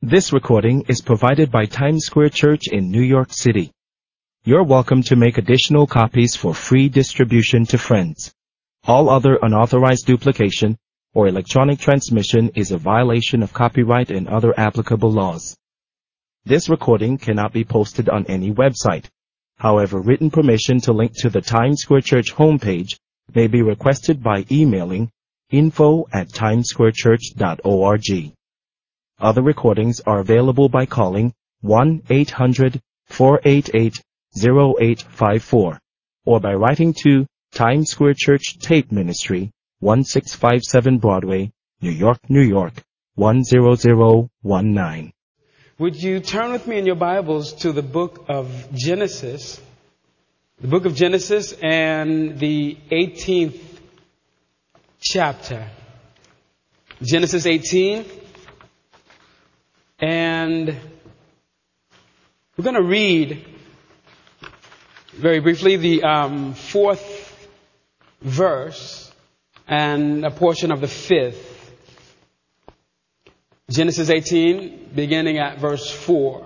This recording is provided by Times Square Church in New York City. You're welcome to make additional copies for free distribution to friends. All other unauthorized duplication or electronic transmission is a violation of copyright and other applicable laws. This recording cannot be posted on any website. However, written permission to link to the Times Square Church homepage may be requested by emailing info@timessquarechurch.org. Other recordings are available by calling 1-800-488-0854 or by writing to Times Square Church Tape Ministry, 1657 Broadway, New York, New York, 10019. Would you turn with me in your Bibles to the book of Genesis? The book of Genesis and the 18th chapter. Genesis 18. And we're going to read very briefly the fourth verse and a portion of the fifth. Genesis 18, beginning at verse 4.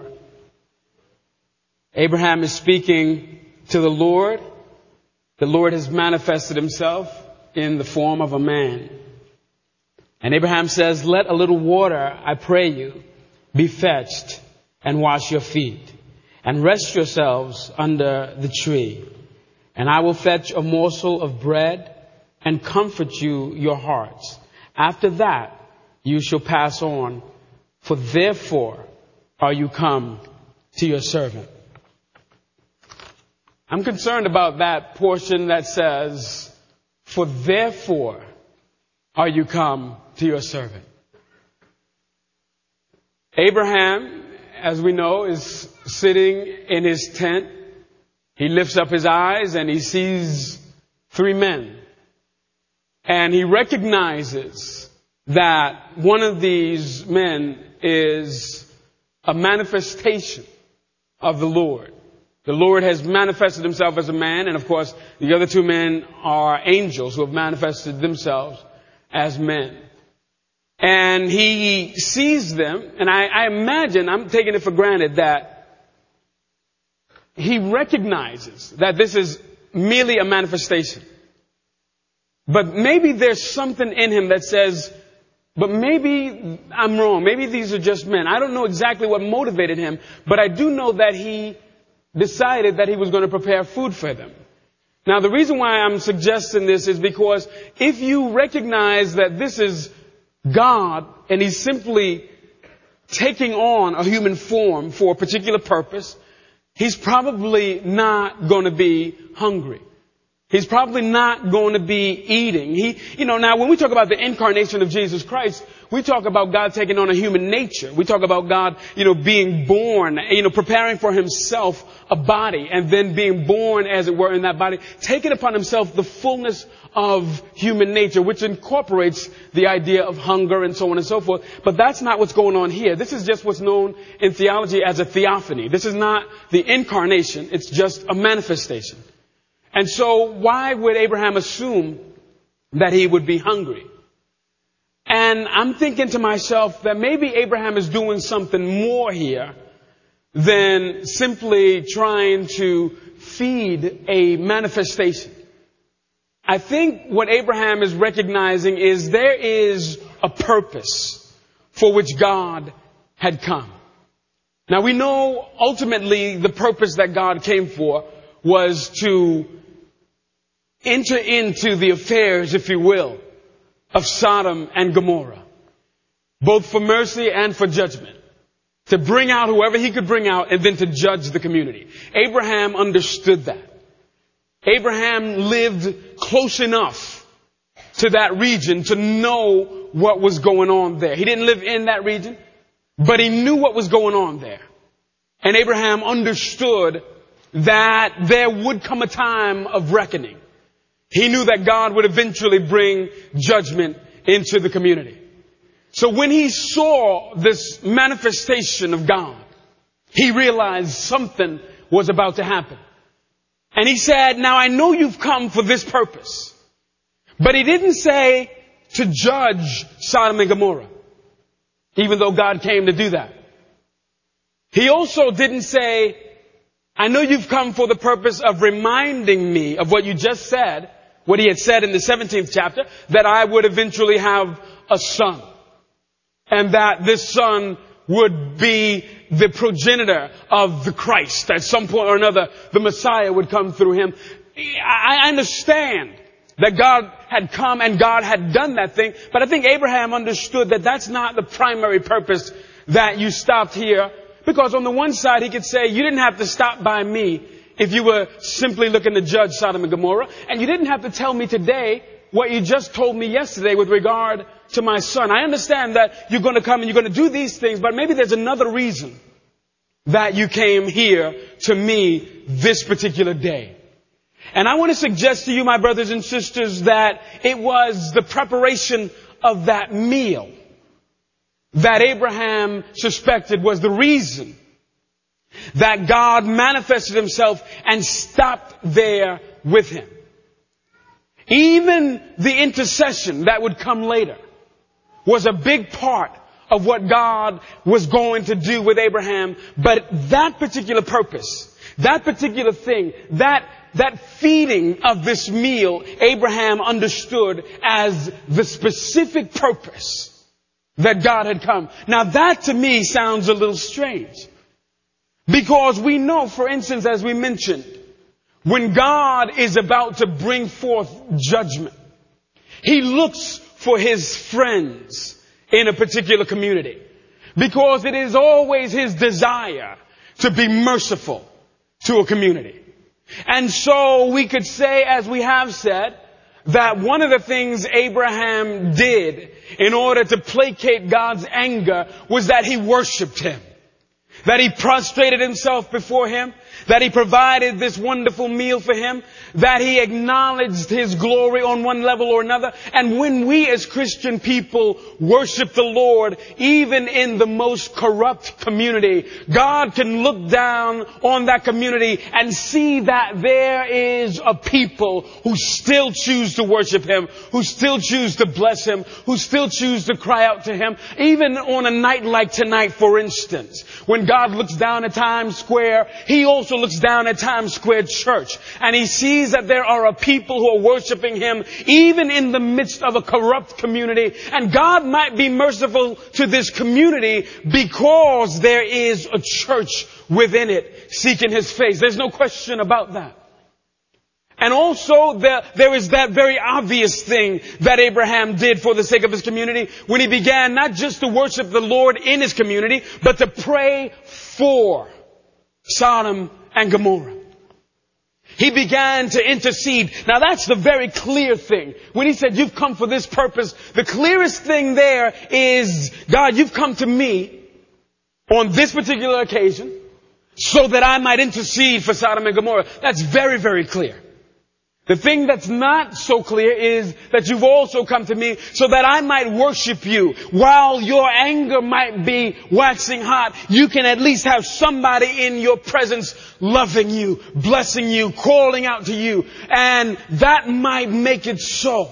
Abraham is speaking to the Lord. The Lord has manifested himself in the form of a man. And Abraham says, "Let a little water, I pray you, be fetched and wash your feet and rest yourselves under the tree. And I will fetch a morsel of bread and comfort you your hearts. After that you shall pass on, for therefore are you come to your servant." I'm concerned about that portion that says, "For therefore are you come to your servant." Abraham, as we know, is sitting in his tent. He lifts up his eyes and he sees three men. And he recognizes that one of these men is a manifestation of the Lord. The Lord has manifested himself as a man, and of course, the other two men are angels who have manifested themselves as men. And he sees them, and I imagine, I'm taking it for granted, that he recognizes that this is merely a manifestation. But maybe there's something in him that says, but maybe I'm wrong. Maybe these are just men. I don't know exactly what motivated him, but I do know that he decided that he was going to prepare food for them. Now, the reason why I'm suggesting this is because if you recognize that this is God, and he's simply taking on a human form for a particular purpose, he's probably not going to be hungry. He's probably not going to be eating. Now when we talk about the incarnation of Jesus Christ, we talk about God taking on a human nature. We talk about God, being born, preparing for himself a body and then being born, as it were, in that body, taking upon himself the fullness of human nature, which incorporates the idea of hunger and so on and so forth. But that's not what's going on here. This is just what's known in theology as a theophany. This is not the incarnation. It's just a manifestation. And so why would Abraham assume that he would be hungry? And I'm thinking to myself that maybe Abraham is doing something more here than simply trying to feed a manifestation. I think what Abraham is recognizing is there is a purpose for which God had come. Now we know ultimately the purpose that God came for was to enter into the affairs, if you will, of Sodom and Gomorrah, both for mercy and for judgment, to bring out whoever he could bring out and then to judge the community. Abraham understood that. Abraham lived close enough to that region to know what was going on there. He didn't live in that region, but he knew what was going on there. And Abraham understood that there would come a time of reckoning. He knew that God would eventually bring judgment into the community. So when he saw this manifestation of God, he realized something was about to happen. And he said, "Now I know you've come for this purpose." But he didn't say to judge Sodom and Gomorrah, even though God came to do that. He also didn't say, I know you've come for the purpose of reminding me of what you just said, what he had said in the 17th chapter, that I would eventually have a son. And that this son would be the progenitor of the Christ. At some point or another, the Messiah would come through him. I understand that God had come and God had done that thing, but I think Abraham understood that that's not the primary purpose that you stopped here. Because on the one side, he could say, you didn't have to stop by me if you were simply looking to judge Sodom and Gomorrah. And you didn't have to tell me today what you just told me yesterday with regard to my son. I understand that you're going to come and you're going to do these things, but maybe there's another reason that you came here to me this particular day. And I want to suggest to you, my brothers and sisters, that it was the preparation of that meal that Abraham suspected was the reason that God manifested himself and stopped there with him. Even the intercession that would come later was a big part of what God was going to do with Abraham. But that particular purpose, that particular thing, that feeding of this meal, Abraham understood as the specific purpose that God had come. Now that to me sounds a little strange. Because we know, for instance, as we mentioned, when God is about to bring forth judgment, He looks for His friends in a particular community. Because it is always His desire to be merciful to a community. And so we could say, as we have said, that one of the things Abraham did in order to placate God's anger was that he worshiped Him. That he prostrated himself before Him. That he provided this wonderful meal for him. That he acknowledged His glory on one level or another. And when we as Christian people worship the Lord, even in the most corrupt community, God can look down on that community and see that there is a people who still choose to worship Him, who still choose to bless Him, who still choose to cry out to Him. Even on a night like tonight, for instance, when God looks down at Times Square, He also looks down at Times Square Church, and He sees that there are a people who are worshiping Him even in the midst of a corrupt community. And God might be merciful to this community because there is a church within it seeking His face. There's no question about that. And also there is that very obvious thing that Abraham did for the sake of his community when he began not just to worship the Lord in his community, but to pray for Sodom and Gomorrah. He began to intercede. Now that's the very clear thing. When he said, you've come for this purpose, the clearest thing there is, God, you've come to me on this particular occasion so that I might intercede for Sodom and Gomorrah. That's very, very clear. The thing that's not so clear is that you've also come to me so that I might worship you. While your anger might be waxing hot, you can at least have somebody in your presence loving you, blessing you, calling out to you. And that might make it so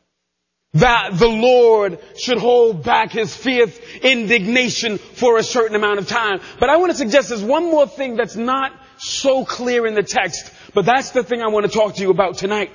that the Lord should hold back His fierce indignation for a certain amount of time. But I want to suggest there's one more thing that's not so clear in the text. But that's the thing I want to talk to you about tonight.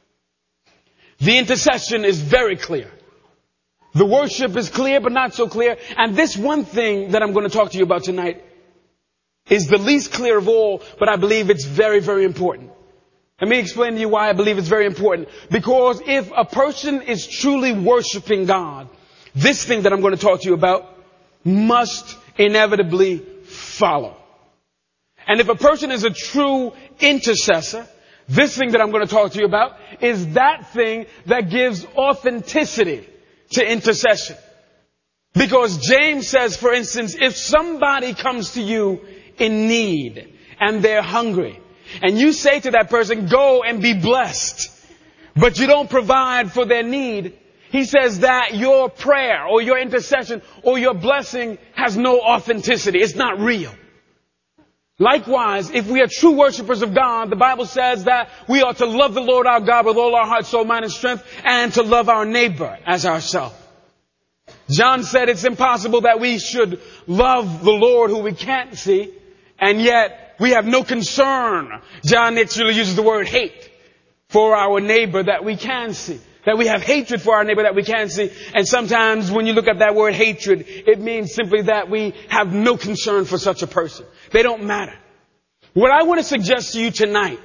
The intercession is very clear. The worship is clear, but not so clear. And this one thing that I'm going to talk to you about tonight is the least clear of all, but I believe it's very, very important. Let me explain to you why I believe it's very important. Because if a person is truly worshiping God, this thing that I'm going to talk to you about must inevitably follow. And if a person is a true intercessor, this thing that I'm going to talk to you about is that thing that gives authenticity to intercession. Because James says, for instance, if somebody comes to you in need and they're hungry, and you say to that person, go and be blessed, but you don't provide for their need, he says that your prayer or your intercession or your blessing has no authenticity. It's not real. Likewise, if we are true worshipers of God, the Bible says that we ought to love the Lord our God with all our heart, soul, mind, and strength, and to love our neighbor as ourselves. John said it's impossible that we should love the Lord who we can't see, and yet we have no concern. John actually uses the word hate for our neighbor that we can see. That we have hatred for our neighbor that we can see. And sometimes when you look at that word hatred, it means simply that we have no concern for such a person. They don't matter. What I want to suggest to you tonight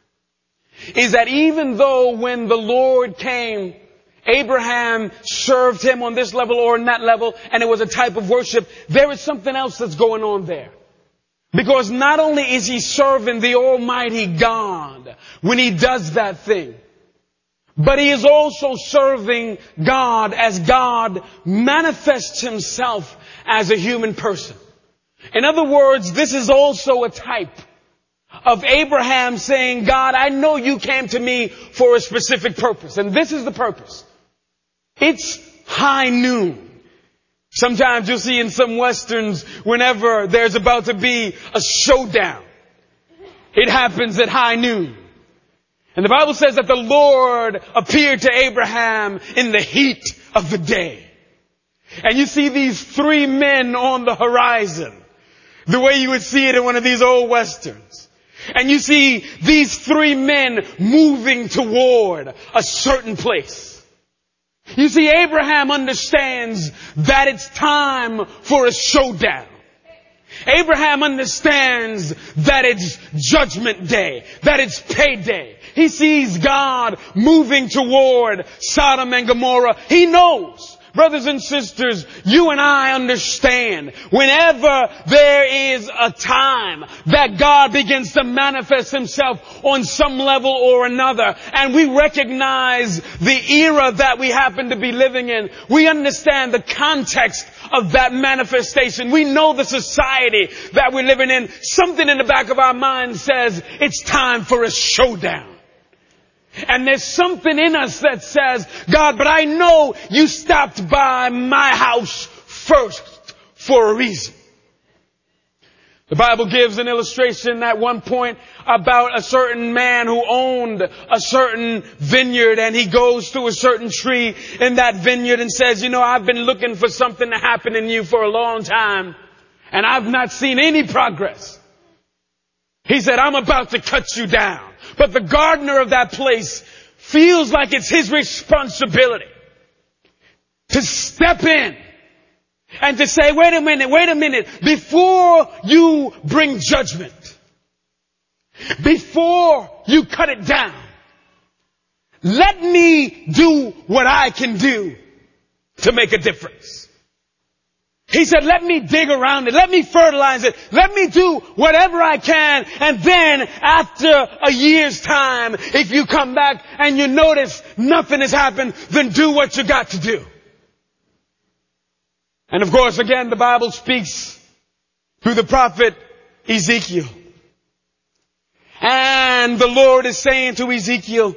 is that even though when the Lord came, Abraham served him on this level or on that level, and it was a type of worship, there is something else that's going on there. Because not only is he serving the Almighty God when he does that thing, but he is also serving God as God manifests himself as a human person. In other words, this is also a type of Abraham saying, God, I know you came to me for a specific purpose, and this is the purpose. It's high noon. Sometimes you'll see in some westerns, whenever there's about to be a showdown, it happens at high noon. And the Bible says that the Lord appeared to Abraham in the heat of the day. And you see these three men on the horizon, the way you would see it in one of these old westerns. And you see these three men moving toward a certain place. You see, Abraham understands that it's time for a showdown. Abraham understands that it's judgment day, that it's payday. He sees God moving toward Sodom and Gomorrah. He knows. Brothers and sisters, you and I understand whenever there is a time that God begins to manifest himself on some level or another, and we recognize the era that we happen to be living in, we understand the context of that manifestation. We know the society that we're living in. Something in the back of our mind says it's time for a showdown. And there's something in us that says, God, but I know you stopped by my house first for a reason. The Bible gives an illustration at one point about a certain man who owned a certain vineyard, and he goes to a certain tree in that vineyard and says, you know, I've been looking for something to happen in you for a long time, and I've not seen any progress. He said, I'm about to cut you down. But the gardener of that place feels like it's his responsibility to step in and to say, wait a minute, before you bring judgment, before you cut it down, let me do what I can do to make a difference. He said, let me dig around it. Let me fertilize it. Let me do whatever I can. And then after a year's time, if you come back and you notice nothing has happened, then do what you got to do. And of course, again, the Bible speaks through the prophet Ezekiel. And the Lord is saying to Ezekiel,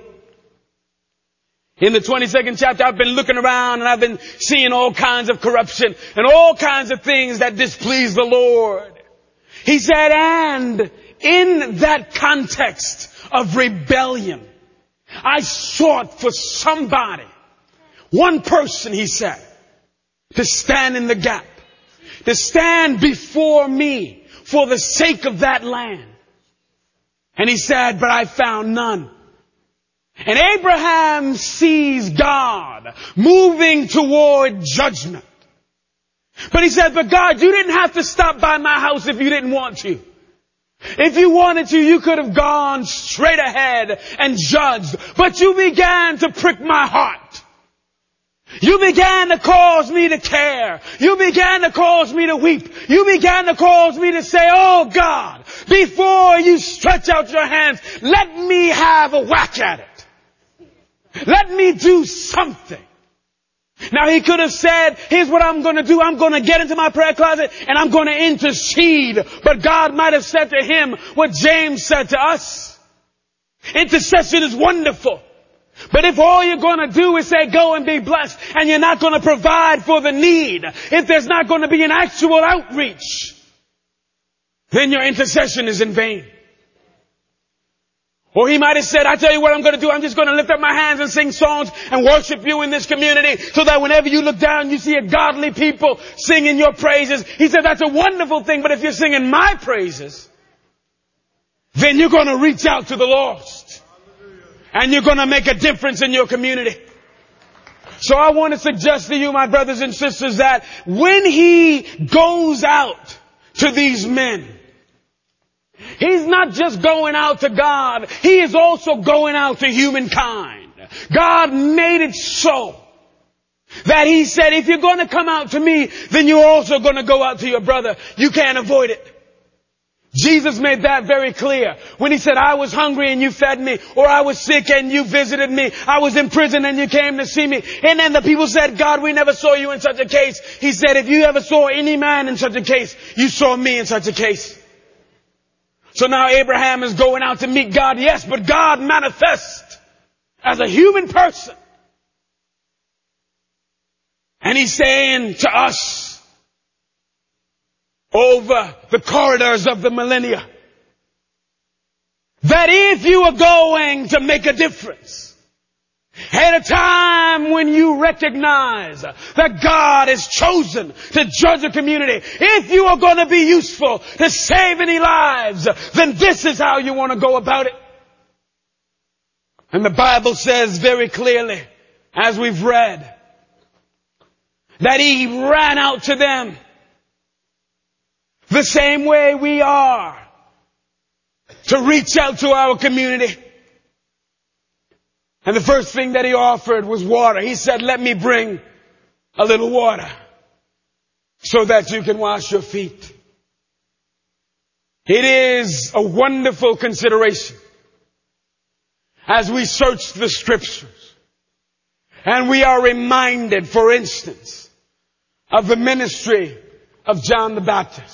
in the 22nd chapter, I've been looking around and I've been seeing all kinds of corruption and all kinds of things that displease the Lord. He said, and in that context of rebellion, I sought for somebody, one person, he said, to stand in the gap, to stand before me for the sake of that land. And he said, but I found none. And Abraham sees God moving toward judgment. But he said, but God, you didn't have to stop by my house if you didn't want to. If you wanted to, you could have gone straight ahead and judged. But you began to prick my heart. You began to cause me to care. You began to cause me to weep. You began to cause me to say, oh God, before you stretch out your hands, let me have a whack at it. Let me do something. Now he could have said, here's what I'm going to do. I'm going to get into my prayer closet and I'm going to intercede. But God might have said to him what James said to us. Intercession is wonderful. But if all you're going to do is say, go and be blessed, and you're not going to provide for the need, if there's not going to be an actual outreach, then your intercession is in vain. Or he might have said, I tell you what I'm going to do. I'm just going to lift up my hands and sing songs and worship you in this community so that whenever you look down, you see a godly people singing your praises. He said, that's a wonderful thing. But if you're singing my praises, then you're going to reach out to the lost and you're going to make a difference in your community. So I want to suggest to you, my brothers and sisters, that when he goes out to these men, he's not just going out to God, he is also going out to humankind. God made it so that he said, if you're going to come out to me, then you're also going to go out to your brother. You can't avoid it. Jesus made that very clear when he said, I was hungry and you fed me, or I was sick and you visited me. I was in prison and you came to see me. And then the people said, God, we never saw you in such a case. He said, if you ever saw any man in such a case, you saw me in such a case. So now Abraham is going out to meet God, yes, but God manifests as a human person. And he's saying to us, over the corridors of the millennia, that if you are going to make a difference, at a time when you recognize that God has chosen to judge a community, if you are going to be useful to save any lives, then this is how you want to go about it. And the Bible says very clearly, as we've read, that he ran out to them the same way we are to reach out to our community. And the first thing that he offered was water. He said, let me bring a little water so that you can wash your feet. It is a wonderful consideration as we search the scriptures and we are reminded, for instance, of the ministry of John the Baptist.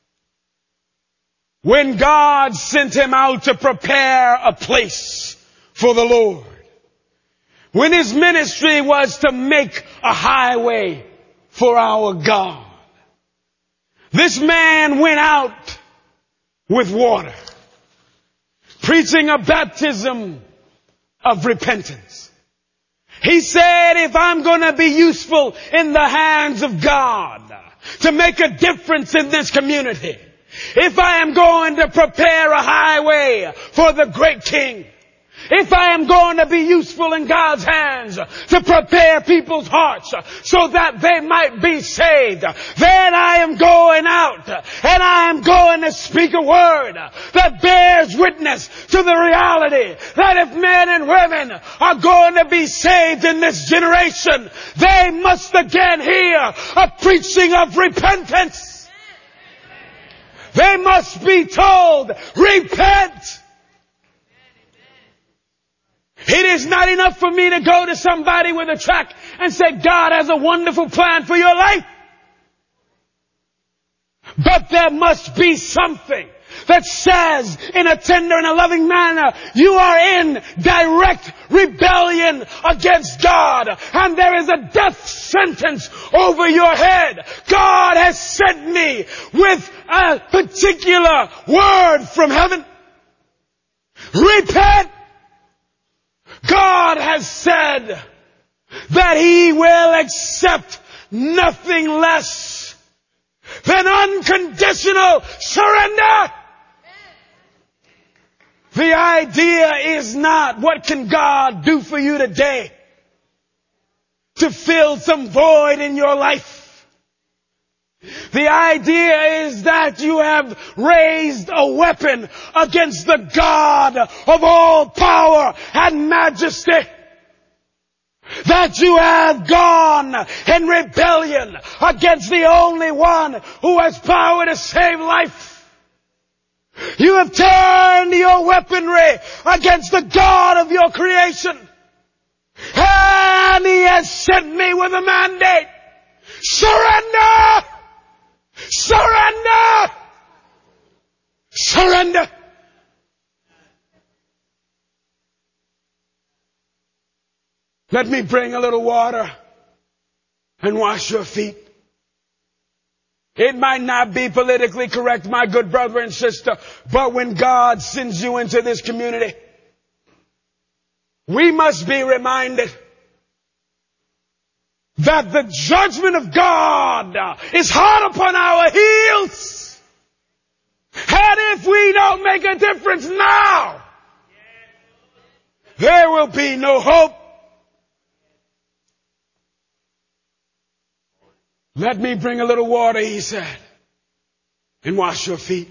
When God sent him out to prepare a place for the Lord. When his ministry was to make a highway for our God. This man went out with water, preaching a baptism of repentance. He said, if I'm going to be useful in the hands of God to make a difference in this community, if I am going to prepare a highway for the great King, if I am going to be useful in God's hands to prepare people's hearts so that they might be saved, then I am going out and I am going to speak a word that bears witness to the reality that if men and women are going to be saved in this generation, they must again hear a preaching of repentance. They must be told, repent. It is not enough for me to go to somebody with a tract and say, God has a wonderful plan for your life. But there must be something that says in a tender and a loving manner, you are in direct rebellion against God and there is a death sentence over your head. God has sent me with a particular word from heaven. Repent. God has said that he will accept nothing less than unconditional surrender. The idea is not what can God do for you today to fill some void in your life. The idea is that you have raised a weapon against the God of all power and majesty. That you have gone in rebellion against the only one who has power to save life. You have turned your weaponry against the God of your creation. And he has sent me with a mandate. Surrender! Surrender! Surrender! Let me bring a little water and wash your feet. It might not be politically correct, my good brother and sister, but when God sends you into this community, we must be reminded that the judgment of God is hot upon our heels. And if we don't make a difference now, there will be no hope. Let me bring a little water, he said, and wash your feet.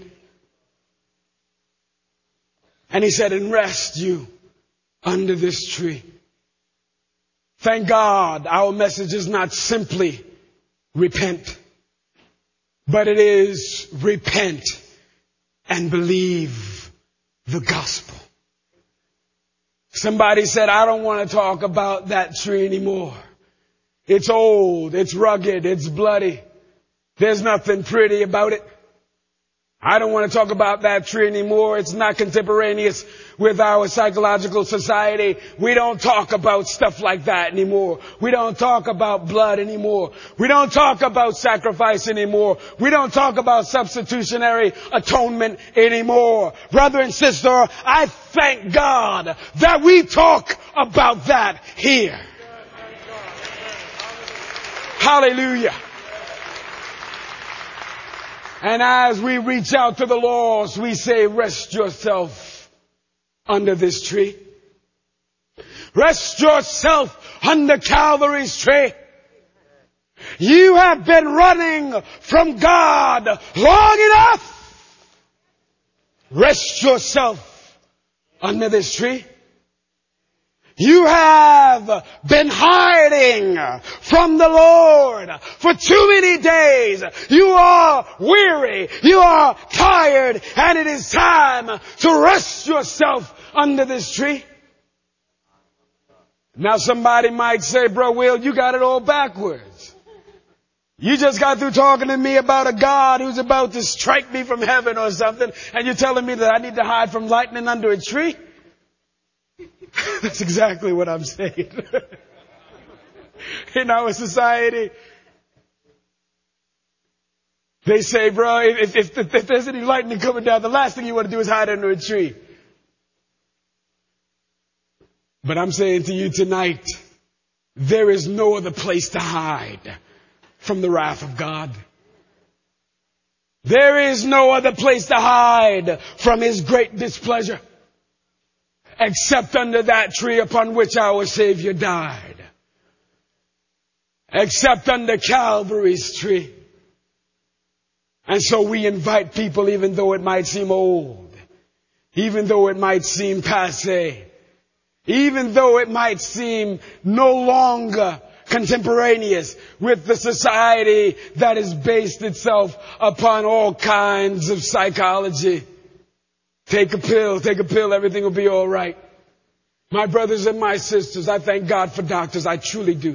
And he said, and rest you under this tree. Thank God our message is not simply repent, but it is repent and believe the gospel. Somebody said, I don't want to talk about that tree anymore. It's old, it's rugged, it's bloody. There's nothing pretty about it. I don't want to talk about that tree anymore. It's not contemporaneous with our psychological society. We don't talk about stuff like that anymore. We don't talk about blood anymore. We don't talk about sacrifice anymore. We don't talk about substitutionary atonement anymore. Brother and sister, I thank God that we talk about that here. Hallelujah. And as we reach out to the lost, we say, rest yourself under this tree. Rest yourself under Calvary's tree. You have been running from God long enough. Rest yourself under this tree. You have been hiding from the Lord for too many days. You are weary. You are tired. And it is time to rest yourself under this tree. Now somebody might say, Bro Will, you got it all backwards. You just got through talking to me about a God who's about to strike me from heaven or something. And you're telling me that I need to hide from lightning under a tree? That's exactly what I'm saying. In our society, they say, bro, if there's any lightning coming down, the last thing you want to do is hide under a tree. But I'm saying to you tonight, there is no other place to hide from the wrath of God. There is no other place to hide from His great displeasure, except under that tree upon which our Savior died. Except under Calvary's tree. And so we invite people, even though it might seem old, even though it might seem passé, even though it might seem no longer contemporaneous with the society that has based itself upon all kinds of psychology. Take a pill, everything will be all right. My brothers and my sisters, I thank God for doctors, I truly do.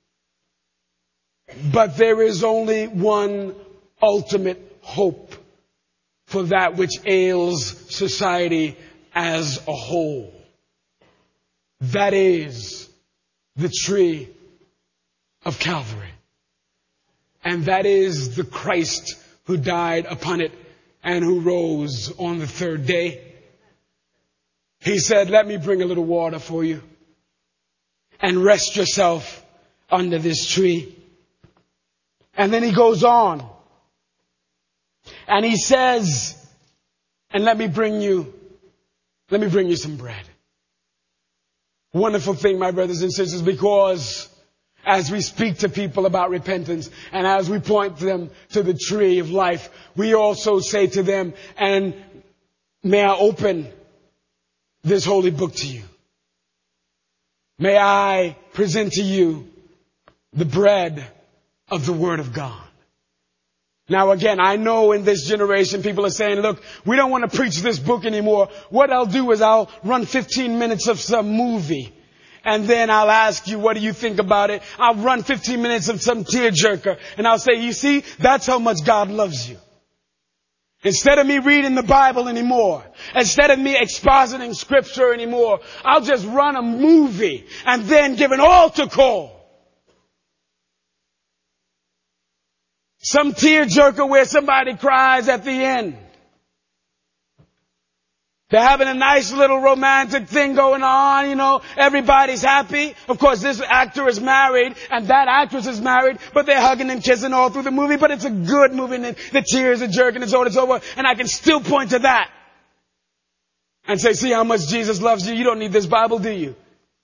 But there is only one ultimate hope for that which ails society as a whole. That is the tree of Calvary. And that is the Christ who died upon it and who rose on the third day. He said, let me bring a little water for you and rest yourself under this tree. And then he goes on and he says, and let me bring you some bread. Wonderful thing, my brothers and sisters, because as we speak to people about repentance and as we point them to the tree of life, we also say to them, and may I open this holy book to you. May I present to you the bread of the Word of God. Now again, I know in this generation people are saying, look, we don't want to preach this book anymore. What I'll do is I'll run 15 minutes of some movie. And then I'll ask you, what do you think about it? I'll run 15 minutes of some tearjerker. And I'll say, you see, that's how much God loves you. Instead of me reading the Bible anymore, instead of me expositing scripture anymore, I'll just run a movie and then give an altar call. Some tearjerker where somebody cries at the end. They're having a nice little romantic thing going on, you know. Everybody's happy. Of course, this actor is married and that actress is married, but they're hugging and kissing all through the movie. But it's a good movie and the tears are jerking. It's over. And I can still point to that and say, see how much Jesus loves you. You don't need this Bible, do you?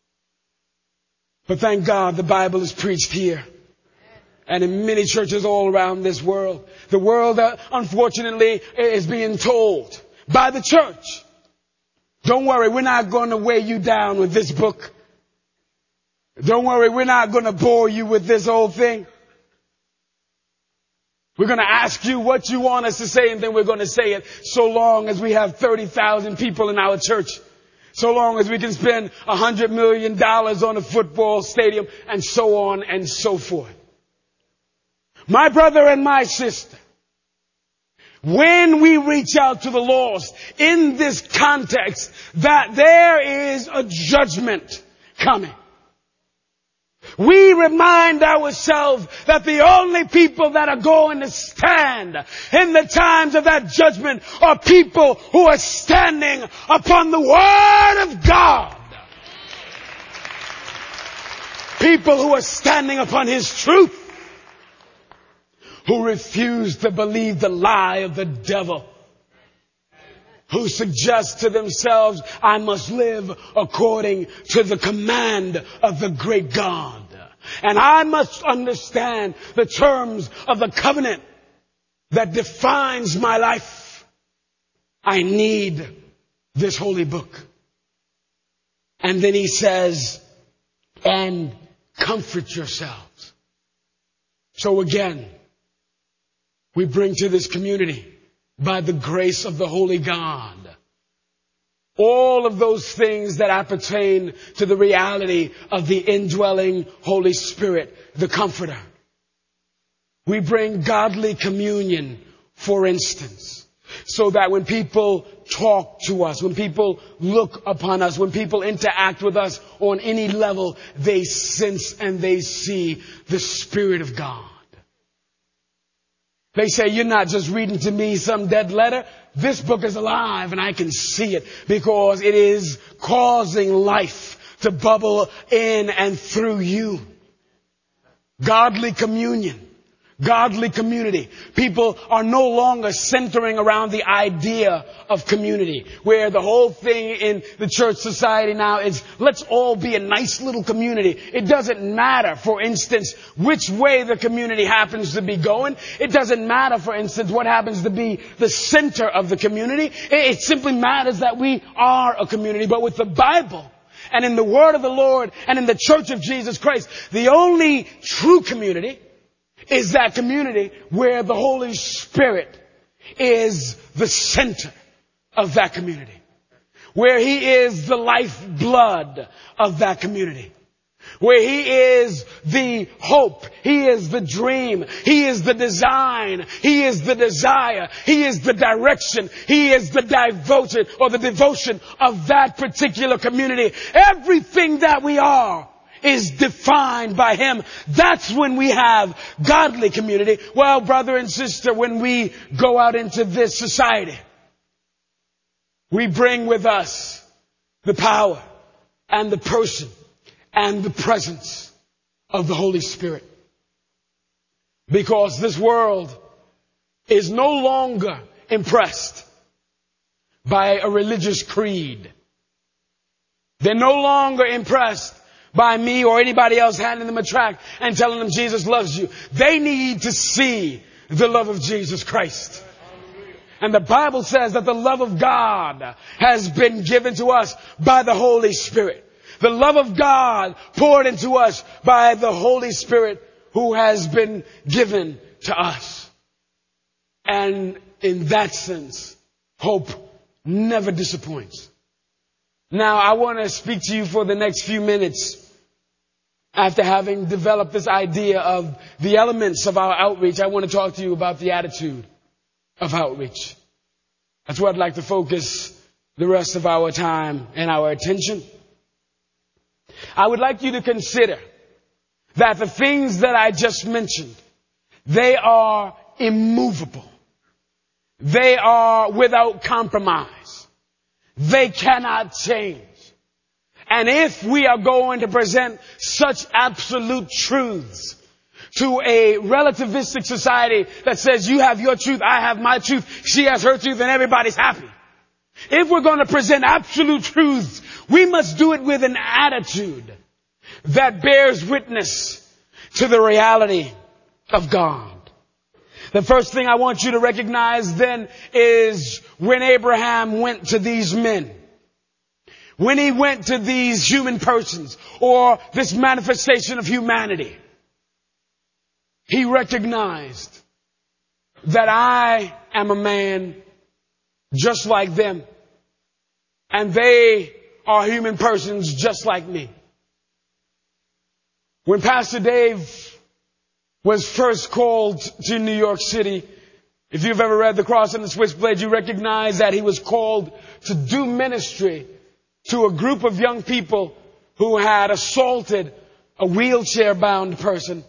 But thank God the Bible is preached here and in many churches all around this world. The world, unfortunately, is being told by the church, don't worry, we're not going to weigh you down with this book. Don't worry, we're not going to bore you with this whole thing. We're going to ask you what you want us to say, and then we're going to say it, so long as we have 30,000 people in our church. So long as we can spend $100 million on a football stadium, and so on and so forth. My brother and my sister, when we reach out to the lost in this context, that there is a judgment coming, we remind ourselves that the only people that are going to stand in the times of that judgment are people who are standing upon the Word of God. People who are standing upon His truth. Who refuse to believe the lie of the devil. Who suggest to themselves, I must live according to the command of the great God. And I must understand the terms of the covenant that defines my life. I need this holy book. And then he says, and comfort yourselves. So again, we bring to this community, by the grace of the Holy God, all of those things that appertain to the reality of the indwelling Holy Spirit, the Comforter. We bring godly communion, for instance, so that when people talk to us, when people look upon us, when people interact with us on any level, they sense and they see the Spirit of God. They say, you're not just reading to me some dead letter. This book is alive and I can see it because it is causing life to bubble in and through you. Godly communion. Godly community. People are no longer centering around the idea of community, where the whole thing in the church society now is, let's all be a nice little community. It doesn't matter, for instance, which way the community happens to be going. It doesn't matter, for instance, what happens to be the center of the community. It simply matters that we are a community. But with the Bible and in the Word of the Lord and in the Church of Jesus Christ, the only true community is that community where the Holy Spirit is the center of that community. Where He is the lifeblood of that community. Where He is the hope. He is the dream. He is the design. He is the desire. He is the direction. He is the devotion of that particular community. Everything that we are is defined by Him. That's when we have godly community. Well, brother and sister, when we go out into this society, we bring with us the power and the person and the presence of the Holy Spirit. Because this world is no longer impressed by a religious creed. They're no longer impressed by me or anybody else handing them a tract and telling them Jesus loves you. They need to see the love of Jesus Christ. And the Bible says that the love of God has been given to us by the Holy Spirit. The love of God poured into us by the Holy Spirit who has been given to us. And in that sense, hope never disappoints. Now, I want to speak to you for the next few minutes after having developed this idea of the elements of our outreach. I want to talk to you about the attitude of outreach. That's where I'd like to focus the rest of our time and our attention. I would like you to consider that the things that I just mentioned, they are immovable. They are without compromise. they cannot change. And if we are going to present such absolute truths to a relativistic society that says you have your truth, I have my truth, she has her truth, and everybody's happy. If we're going to present absolute truths, we must do it with an attitude that bears witness to the reality of God. The first thing I want you to recognize then is when Abraham went to these men, when he went to these human persons or this manifestation of humanity, he recognized that I am a man just like them, and they are human persons just like me. When Pastor Dave was first called to New York City, if you've ever read The Cross and the Switchblade, you recognize that he was called to do ministry to a group of young people who had assaulted a wheelchair-bound person.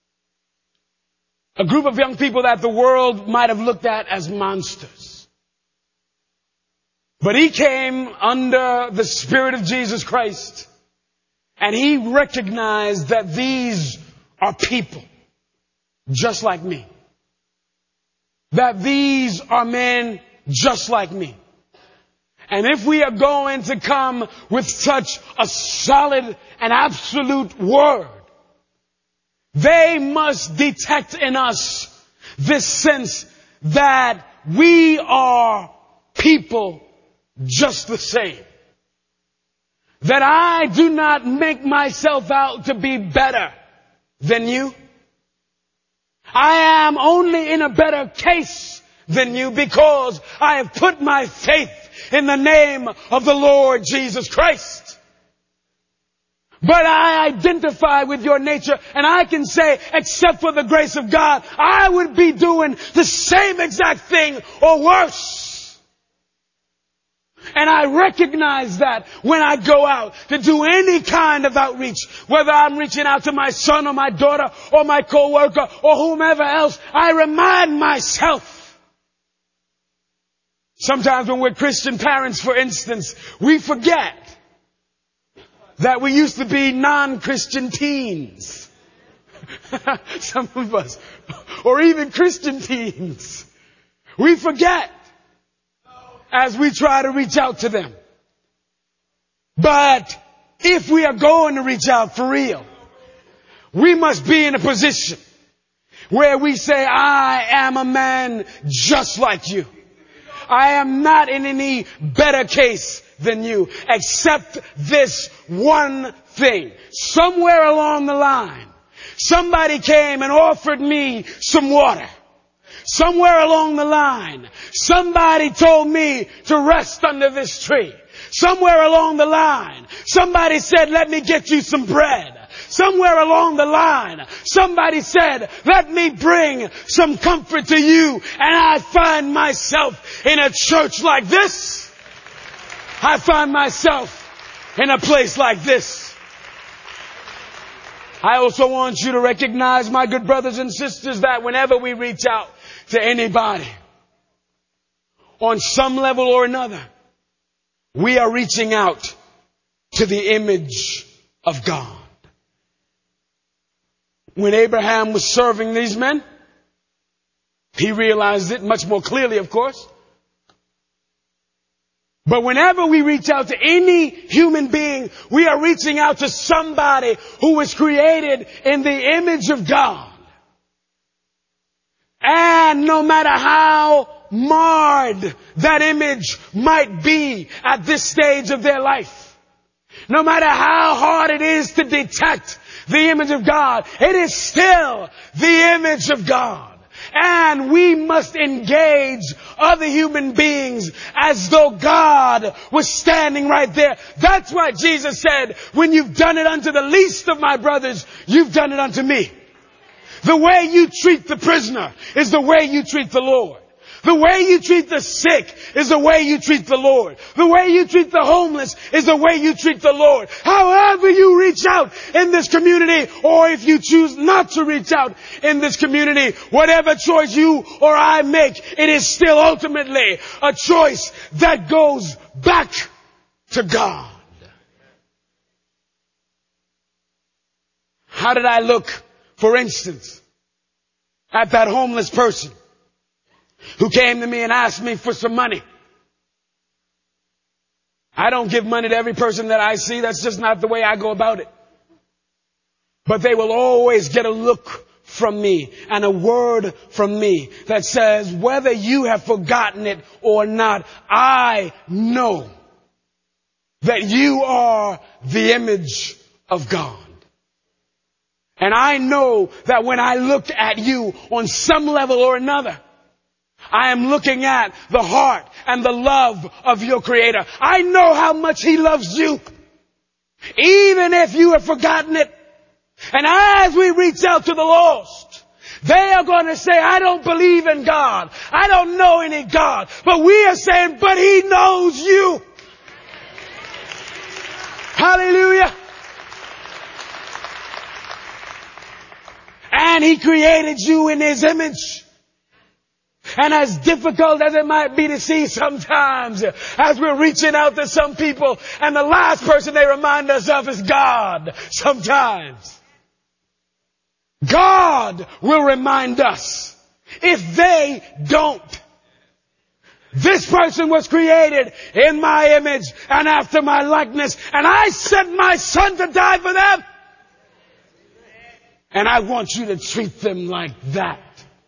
A group of young people that the world might have looked at as monsters. But he came under the Spirit of Jesus Christ, and he recognized that these are people just like me. That these are men just like me. And if we are going to come with such a solid and absolute word, they must detect in us this sense that we are people just the same. That I do not make myself out to be better than you. I am only in a better case than you because I have put my faith in the name of the Lord Jesus Christ. But I identify with your nature, and I can say, except for the grace of God, I would be doing the same exact thing or worse. And I recognize that when I go out to do any kind of outreach, whether I'm reaching out to my son or my daughter or my coworker or whomever else, I remind myself. Sometimes when we're Christian parents, for instance, we forget that we used to be non-Christian teens. Some of us. Or even Christian teens. We forget as we try to reach out to them. But if we are going to reach out for real, we must be in a position where we say, I am a man just like you. I am not in any better case than you, except this one thing. Somewhere along the line, somebody came and offered me some water. Somewhere along the line, somebody told me to rest under this tree. Somewhere along the line, somebody said, let me get you some bread. Somewhere along the line, somebody said, let me bring some comfort to you. And I find myself in a church like this. I find myself in a place like this. I also want you to recognize, my good brothers and sisters, that whenever we reach out to anybody, on some level or another, we are reaching out to the image of God. When Abraham was serving these men, he realized it much more clearly, of course. But whenever we reach out to any human being, we are reaching out to somebody who was created in the image of God. And no matter how marred that image might be at this stage of their life, no matter how hard it is to detect the image of God, it is still the image of God. And we must engage other human beings as though God was standing right there. That's why Jesus said, when you've done it unto the least of my brothers, you've done it unto me. The way you treat the prisoner is the way you treat the Lord. The way you treat the sick is the way you treat the Lord. The way you treat the homeless is the way you treat the Lord. However you reach out in this community, or if you choose not to reach out in this community, whatever choice you or I make, it is still ultimately a choice that goes back to God. How did I look, for instance, at that homeless person who came to me and asked me for some money? I don't give money to every person that I see. That's just not the way I go about it. But they will always get a look from me and a word from me that says, whether you have forgotten it or not, I know that you are the image of God. And I know that when I look at you on some level or another, I am looking at the heart and the love of your Creator. I know how much He loves you, even if you have forgotten it. And as we reach out to the lost, they are going to say, I don't believe in God. I don't know any God. But we are saying, but He knows you. Hallelujah. And He created you in His image. And as difficult as it might be to see sometimes, as we're reaching out to some people, and the last person they remind us of is God, sometimes God will remind us if they don't. This person was created in my image and after my likeness, and I sent my Son to die for them. And I want you to treat them like that.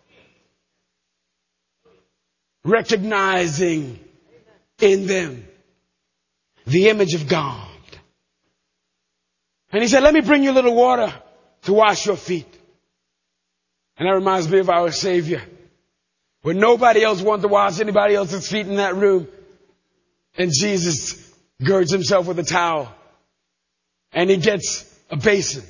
Recognizing in them the image of God. And He said, let me bring you a little water to wash your feet. And that reminds me of our Savior. When nobody else wanted to wash anybody else's feet in that room. And Jesus girds Himself with a towel. And He gets a basin.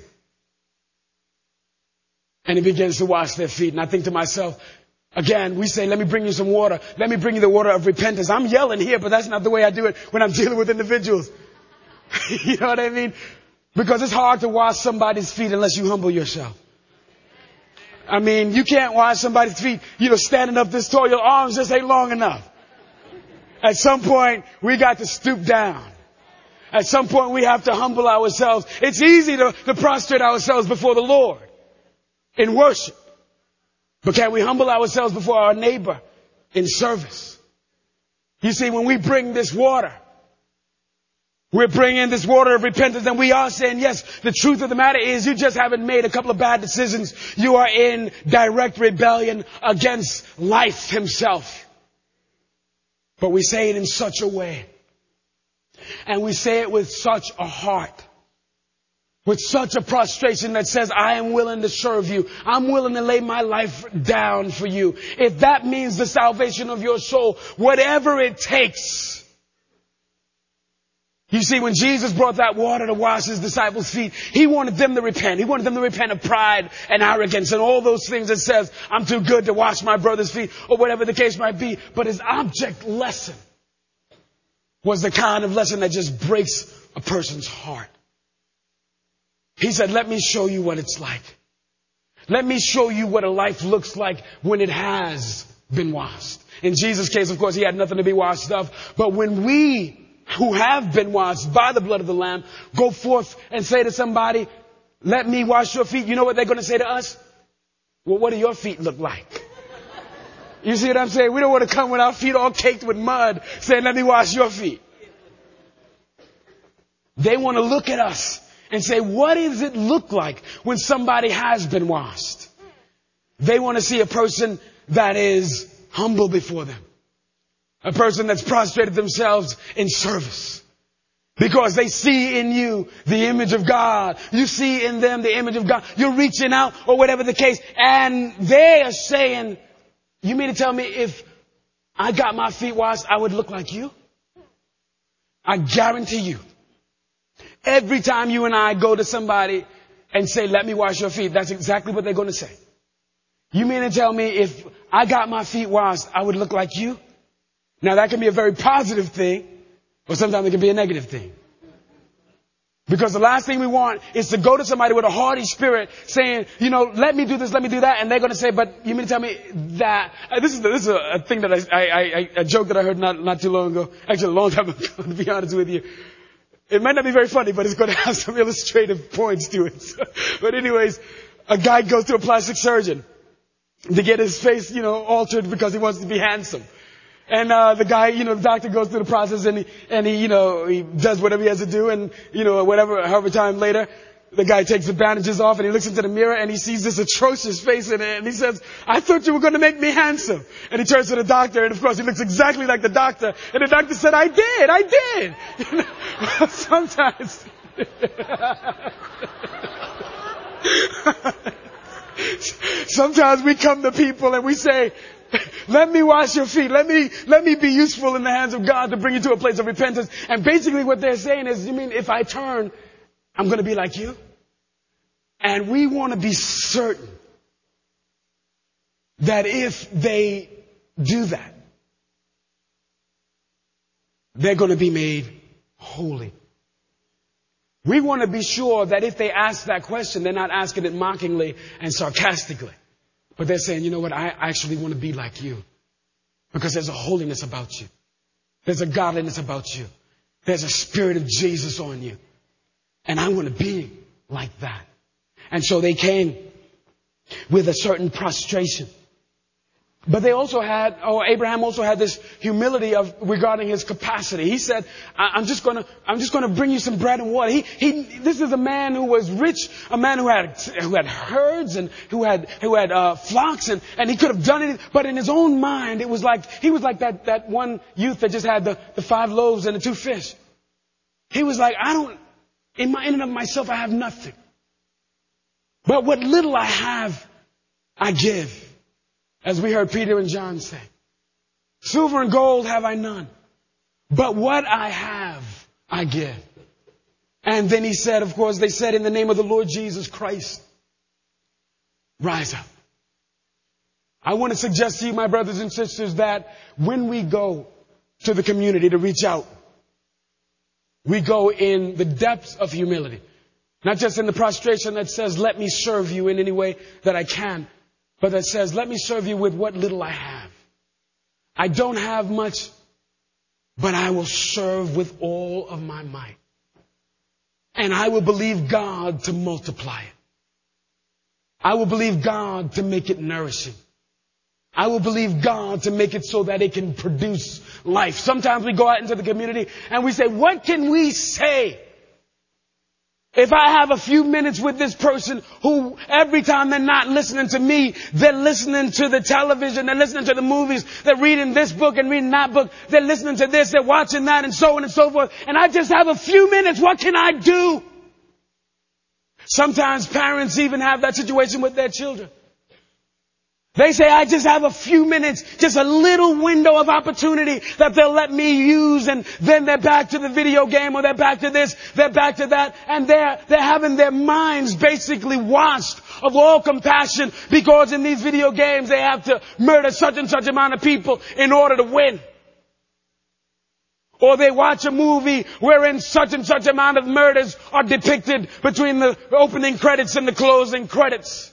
And He begins to wash their feet. And I think to myself, again, we say, let me bring you some water. Let me bring you the water of repentance. I'm yelling here, but that's not the way I do it when I'm dealing with individuals. You know what I mean? Because it's hard to wash somebody's feet unless you humble yourself. I mean, you can't wash somebody's feet, standing up this tall. Your arms just ain't long enough. At some point, we got to stoop down. At some point, we have to humble ourselves. It's easy to prostrate ourselves before the Lord in worship. But can we humble ourselves before our neighbor in service? You see, when we bring this water, we're bringing this water of repentance, and we are saying, yes, the truth of the matter is you just haven't made a couple of bad decisions. You are in direct rebellion against life Himself. But we say it in such a way, and we say it with such a heart, with such a prostration that says, I am willing to serve you. I'm willing to lay my life down for you. If that means the salvation of your soul, whatever it takes. You see, when Jesus brought that water to wash His disciples' feet, He wanted them to repent. He wanted them to repent of pride and arrogance and all those things that says, I'm too good to wash my brother's feet, or whatever the case might be. But His object lesson was the kind of lesson that just breaks a person's heart. He said, let me show you what it's like. Let me show you what a life looks like when it has been washed. In Jesus' case, of course, He had nothing to be washed of. But when we who have been washed by the blood of the Lamb go forth and say to somebody, let me wash your feet, you know what they're going to say to us? Well, what do your feet look like? You see what I'm saying? We don't want to come with our feet all caked with mud saying, let me wash your feet. They want to look at us and say, what does it look like when somebody has been washed? They want to see a person that is humble before them. A person that's prostrated themselves in service. Because they see in you the image of God. You see in them the image of God. You're reaching out or whatever the case. And they are saying, you mean to tell me if I got my feet washed, I would look like you? I guarantee you. Every time you and I go to somebody and say, let me wash your feet, that's exactly what they're going to say. You mean to tell me if I got my feet washed, I would look like you? Now that can be a very positive thing, or sometimes it can be a negative thing. Because the last thing we want is to go to somebody with a haughty spirit saying, let me do this, let me do that. And they're going to say, but you mean to tell me that this is a thing that a joke that I heard not too long ago. Actually, a long time ago, to be honest with you. It might not be very funny, but it's going to have some illustrative points to it. But anyways, a guy goes to a plastic surgeon to get his face, altered because he wants to be handsome. And the guy, the doctor goes through the process and he does whatever he has to do, and however time later, the guy takes the bandages off and he looks into the mirror and he sees this atrocious face in it, and he says, "I thought you were going to make me handsome." And he turns to the doctor, and of course he looks exactly like the doctor, and the doctor said, I did. Sometimes sometimes we come to people and we say, let me wash your feet. Let me be useful in the hands of God to bring you to a place of repentance. And basically what they're saying is, you mean if I turn, I'm going to be like you? And we want to be certain that if they do that, they're going to be made holy. We want to be sure that if they ask that question, they're not asking it mockingly and sarcastically. But they're saying, you know what, I actually want to be like you. Because there's a holiness about you. There's a godliness about you. There's a spirit of Jesus on you. And I want to be like that. And so they came with a certain prostration. But Abraham also had this humility regarding his capacity. He said, I'm just going to bring you some bread and water. This is a man who was rich, a man who had herds and who had flocks, and he could have done it. But in his own mind, he was like that one youth that just had the 5 loaves and the 2 fish. He was like, in and of myself, I have nothing. But what little I have, I give. As we heard Peter and John say, silver and gold have I none, but what I have, I give. And then he said, of course, they said, in the name of the Lord Jesus Christ, rise up. I want to suggest to you, my brothers and sisters, that when we go to the community to reach out, we go in the depths of humility. Not just in the prostration that says, let me serve you in any way that I can. But that says, let me serve you with what little I have. I don't have much, but I will serve with all of my might. And I will believe God to multiply it. I will believe God to make it nourishing. I will believe God to make it so that it can produce life. Sometimes we go out into the community and we say, what can we say? If I have a few minutes with this person who every time they're not listening to me, they're listening to the television, they're listening to the movies, they're reading this book and reading that book, they're listening to this, they're watching that, and so on and so forth, and I just have a few minutes, what can I do? Sometimes parents even have that situation with their children. They say, I just have a few minutes, just a little window of opportunity that they'll let me use, and then they're back to the video game, or they're back to this, they're back to that, and they're having their minds basically washed of all compassion, because in these video games they have to murder such and such amount of people in order to win. Or they watch a movie wherein such and such amount of murders are depicted between the opening credits and the closing credits.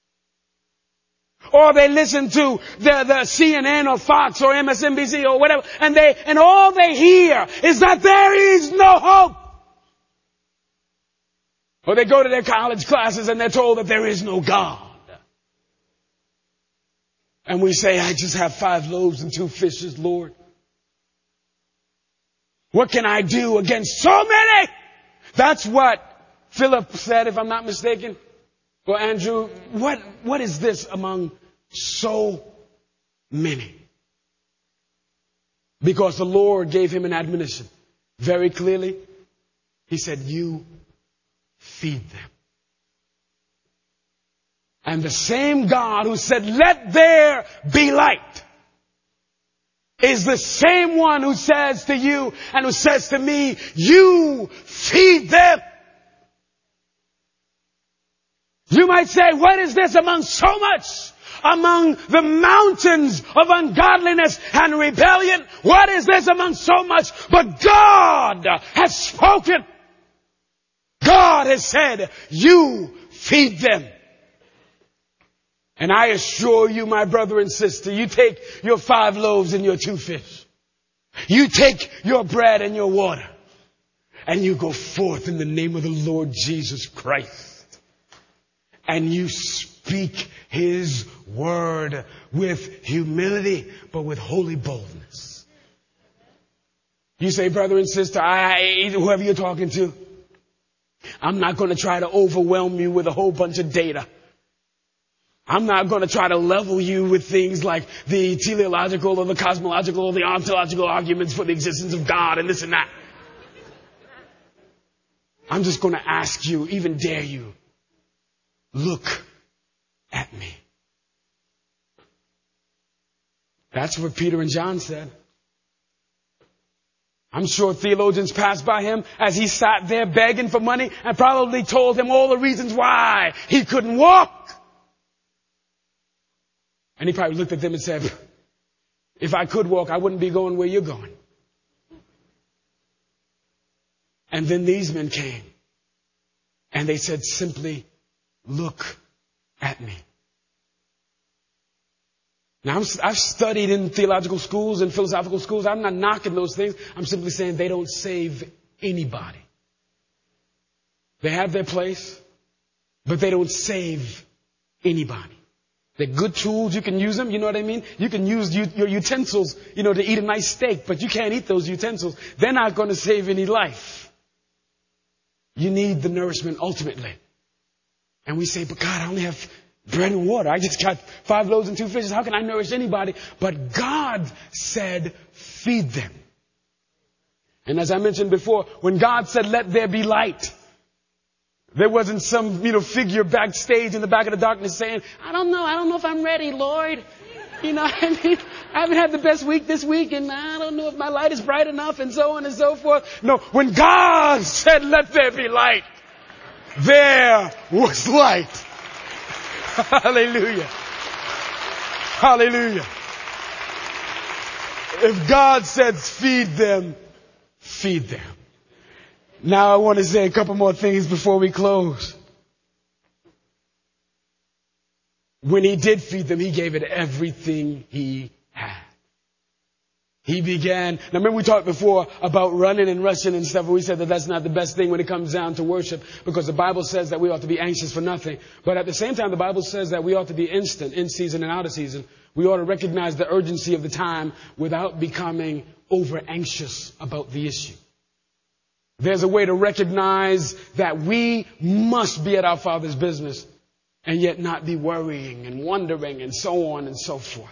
Or they listen to the CNN or Fox or MSNBC or whatever, and all they hear is that there is no hope. Or they go to their college classes and they're told that there is no God. And we say, I just have 5 loaves and 2 fishes, Lord. What can I do against so many? That's what Philip said, if I'm not mistaken. Well, Andrew, what is this among so many? Because the Lord gave him an admonition very clearly. He said, you feed them. And the same God who said, let there be light, is the same one who says to you and who says to me, you feed them. You might say, what is this among so much? among the mountains of ungodliness and rebellion? What is this among so much? But God has spoken. God has said, you feed them. And I assure you, my brother and sister, you take your 5 loaves and your 2 fish. You take your bread and your water. And you go forth in the name of the Lord Jesus Christ. And you speak His word with humility, but with holy boldness. You say, brother and sister, whoever you're talking to, I'm not going to try to overwhelm you with a whole bunch of data. I'm not going to try to level you with things like the teleological or the cosmological or the ontological arguments for the existence of God and this and that. I'm just going to ask you, even dare you, look at me. That's what Peter and John said. I'm sure theologians passed by him as he sat there begging for money and probably told him all the reasons why he couldn't walk. And he probably looked at them and said, if I could walk, I wouldn't be going where you're going. And then these men came and they said simply, look at me. Now, I've studied in theological schools and philosophical schools. I'm not knocking those things. I'm simply saying they don't save anybody. They have their place, but they don't save anybody. They're good tools. You can use them. You know what I mean? You can use your utensils, to eat a nice steak, but you can't eat those utensils. They're not going to save any life. You need the nourishment ultimately. And we say, but God, I only have bread and water. I just got 5 loaves and 2 fishes. How can I nourish anybody? But God said, feed them. And as I mentioned before, when God said, let there be light, there wasn't some, figure backstage in the back of the darkness saying, I don't know if I'm ready, Lord. I haven't had the best week this week and I don't know if my light is bright enough and so on and so forth. No, when God said, let there be light, there was light. Hallelujah. Hallelujah. If God says feed them, feed them. Now I want to say a couple more things before we close. When He did feed them, He gave it everything He had. He began. Now remember we talked before about running and rushing and stuff. We said that that's not the best thing when it comes down to worship, because the Bible says that we ought to be anxious for nothing. But at the same time, the Bible says that we ought to be instant, in season and out of season. We ought to recognize the urgency of the time without becoming over anxious about the issue. There's a way to recognize that we must be at our Father's business and yet not be worrying and wondering and so on and so forth.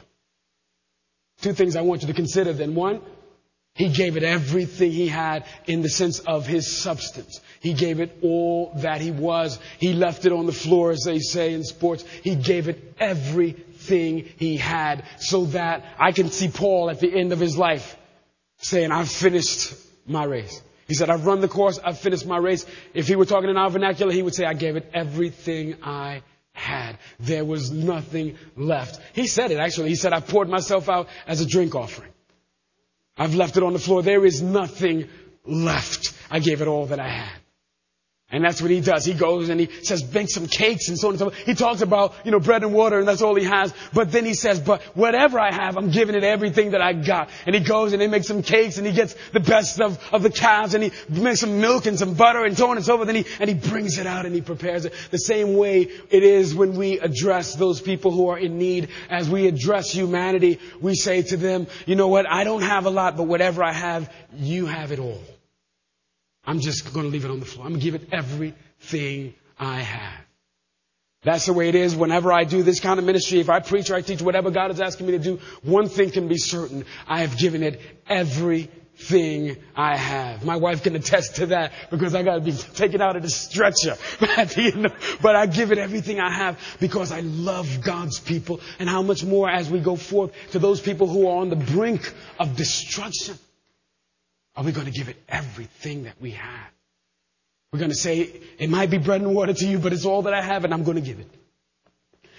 2 things I want you to consider then. 1, He gave it everything He had in the sense of His substance. He gave it all that He was. He left it on the floor, as they say in sports. He gave it everything He had, so that I can see Paul at the end of his life saying, I've finished my race. He said, I've run the course, I've finished my race. If he were talking in our vernacular, he would say, I gave it everything I had. There was nothing left. He said it actually. He said, I poured myself out as a drink offering. I've left it on the floor. There is nothing left. I gave it all that I had. And that's what He does. He goes and He says, bake some cakes and so on and so forth. He talks about, bread and water, and that's all He has. But then He says, but whatever I have, I'm giving it everything that I got. And He goes and He makes some cakes and He gets the best of the calves and He makes some milk and some butter and so on and so forth. And He brings it out and He prepares it. The same way it is when we address those people who are in need. As we address humanity, we say to them, you know what? I don't have a lot, but whatever I have, you have it all. I'm just going to leave it on the floor. I'm going to give it everything I have. That's the way it is whenever I do this kind of ministry. If I preach or I teach, whatever God is asking me to do, one thing can be certain. I have given it everything I have. My wife can attest to that because I got to be taken out of the stretcher. But I give it everything I have because I love God's people. And how much more as we go forth to those people who are on the brink of destruction. Are we going to give it everything that we have? We're going to say, it might be bread and water to you, but it's all that I have and I'm going to give it.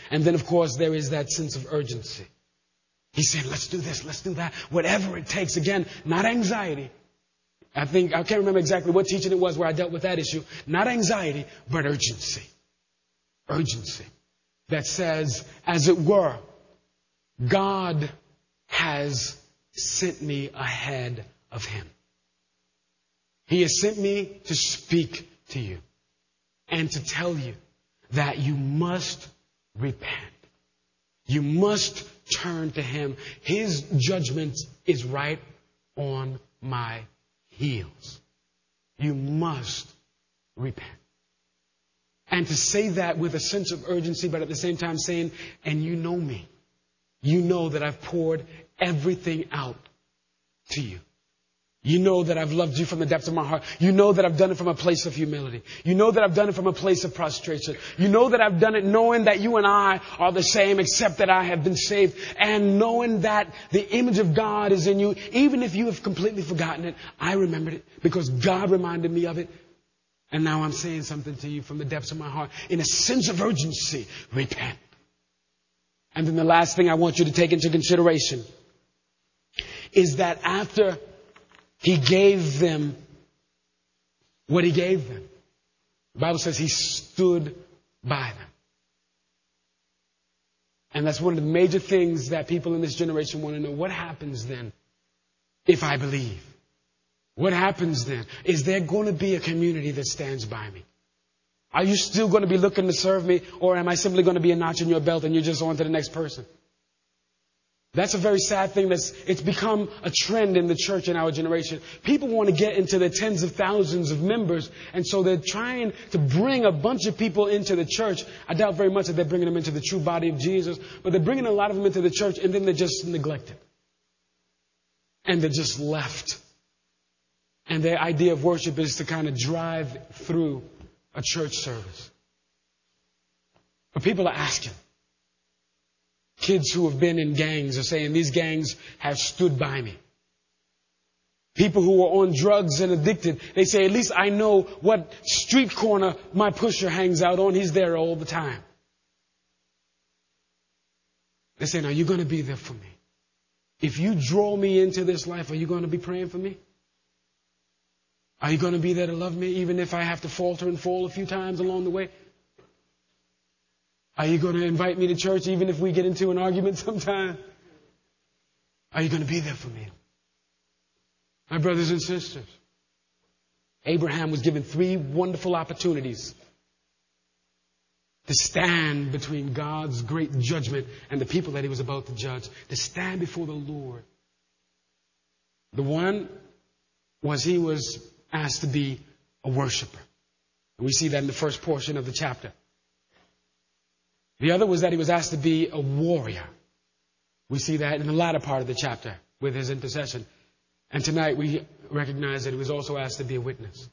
And then, of course, there is that sense of urgency. He's saying, let's do this, let's do that, whatever it takes. Again, not anxiety. I can't remember exactly what teaching it was where I dealt with that issue. Not anxiety, but urgency. Urgency. That says, as it were, God has sent me ahead of him. He has sent me to speak to you and to tell you that you must repent. You must turn to him. His judgment is right on my heels. You must repent. And to say that with a sense of urgency, but at the same time saying, and you know me. You know that I've poured everything out to you. You know that I've loved you from the depths of my heart. You know that I've done it from a place of humility. You know that I've done it from a place of prostration. You know that I've done it knowing that you and I are the same, except that I have been saved. And knowing that the image of God is in you, even if you have completely forgotten it, I remembered it because God reminded me of it. And now I'm saying something to you from the depths of my heart. In a sense of urgency, repent. And then the last thing I want you to take into consideration is that after he gave them what he gave them, the Bible says he stood by them. And that's one of the major things that people in this generation want to know. What happens then if I believe? What happens then? Is there going to be a community that stands by me? Are you still going to be looking to serve me, or am I simply going to be a notch in your belt and you're just on to the next person? That's a very sad thing. It's become a trend in the church in our generation. People want to get into the tens of thousands of members, and so they're trying to bring a bunch of people into the church. I doubt very much that they're bringing them into the true body of Jesus, but they're bringing a lot of them into the church, and then they're just neglected. And they're just left. And their idea of worship is to kind of drive through a church service. But people are asking. Kids who have been in gangs are saying, these gangs have stood by me. People who are on drugs and addicted, they say, at least I know what street corner my pusher hangs out on. He's there all the time. They say, now you're going to be there for me. If you draw me into this life, are you going to be praying for me? Are you going to be there to love me even if I have to falter and fall a few times along the way? Are you going to invite me to church even if we get into an argument sometime? Are you going to be there for me? My brothers and sisters, Abraham was given 3 wonderful opportunities to stand between God's great judgment and the people that he was about to judge, to stand before the Lord. The one was he was asked to be a worshiper. And we see that in the first portion of the chapter. The other was that he was asked to be a warrior. We see that in the latter part of the chapter with his intercession. And tonight we recognize that he was also asked to be a witness.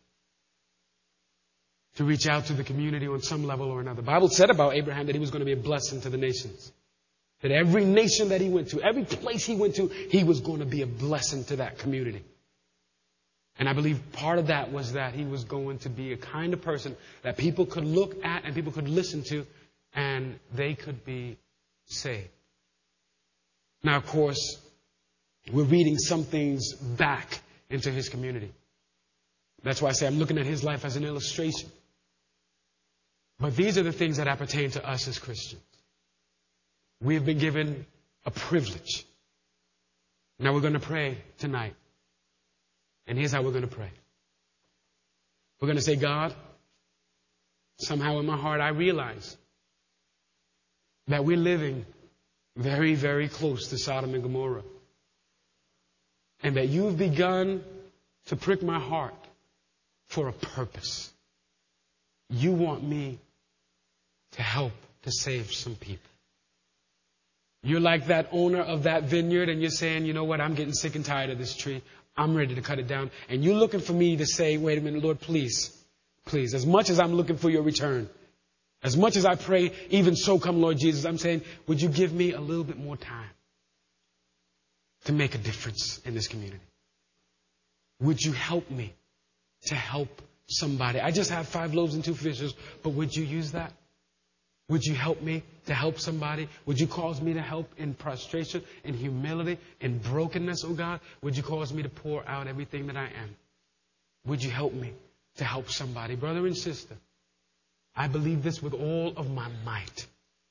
To reach out to the community on some level or another. The Bible said about Abraham that he was going to be a blessing to the nations. That every nation that he went to, every place he went to, he was going to be a blessing to that community. And I believe part of that was that he was going to be a kind of person that people could look at and people could listen to and they could be saved. Now, of course, we're reading some things back into his community. That's why I say I'm looking at his life as an illustration. But these are the things that appertain to us as Christians. We have been given a privilege. Now we're going to pray tonight. And here's how we're going to pray. We're going to say, God, somehow in my heart I realize that we're living very, very close to Sodom and Gomorrah. And that you've begun to prick my heart for a purpose. You want me to help to save some people. You're like that owner of that vineyard and you're saying, you know what, I'm getting sick and tired of this tree. I'm ready to cut it down. And you're looking for me to say, wait a minute, Lord, please, as much as I'm looking for your return, as much as I pray, even so come, Lord Jesus, I'm saying, would you give me a little bit more time to make a difference in this community? Would you help me to help somebody? I just have 5 loaves and 2 fishes, but would you use that? Would you help me to help somebody? Would you cause me to help in prostration, in humility, in brokenness, oh God? Would you cause me to pour out everything that I am? Would you help me to help somebody? Brother and sister, I believe this with all of my might.